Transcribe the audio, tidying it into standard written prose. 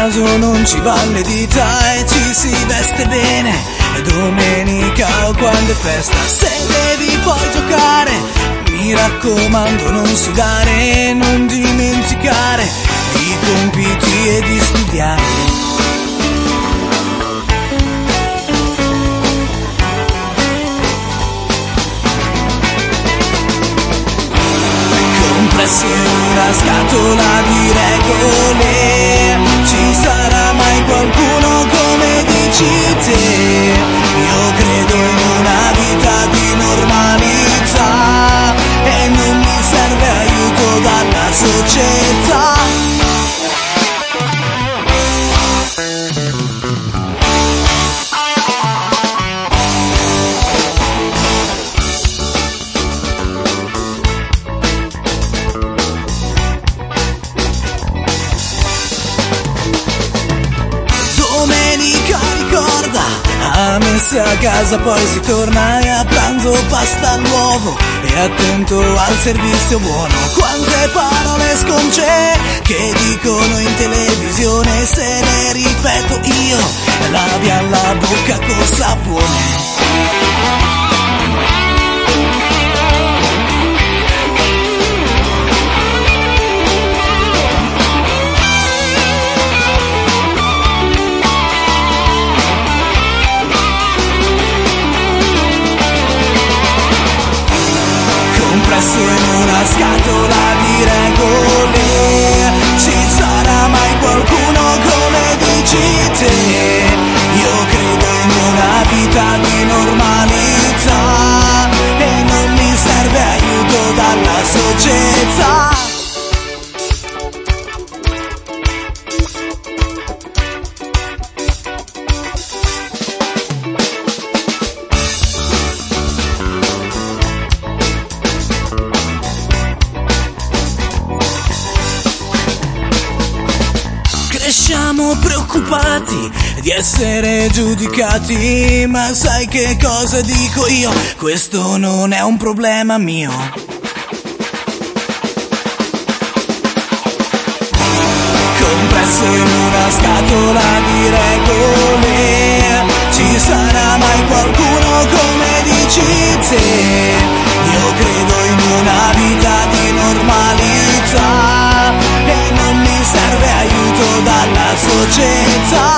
naso non ci va le dita e ci si veste bene. È domenica o quando è festa, se devi poi giocare, mi raccomando non sudare, non dimenticare i compiti e di studiare. Compresso in una scatola di regole, ci sarà mai qualcuno come dici te? Io credo in una vita di normalità e non mi serve aiuto dalla società. Domenica ricorda, a messa a casa poi si torna e a pranzo pasta all'uovo e attento al servizio buono. Quante parole sconce che dicono in televisione, se le ripeto io lavi alla bocca col sapone. Compresso in una scatola di regole, ci sarà mai qualcuno come dici te? Io credo in una vita di normalità e non mi serve aiuto dalla società. Siamo preoccupati di essere giudicati, ma sai che cosa dico io? Questo non è un problema mio. Compresso in una scatola di regole, ci sarà mai qualcuno come dici te? Io credo in una vita di normalità e non mi serve aiuto dalla società.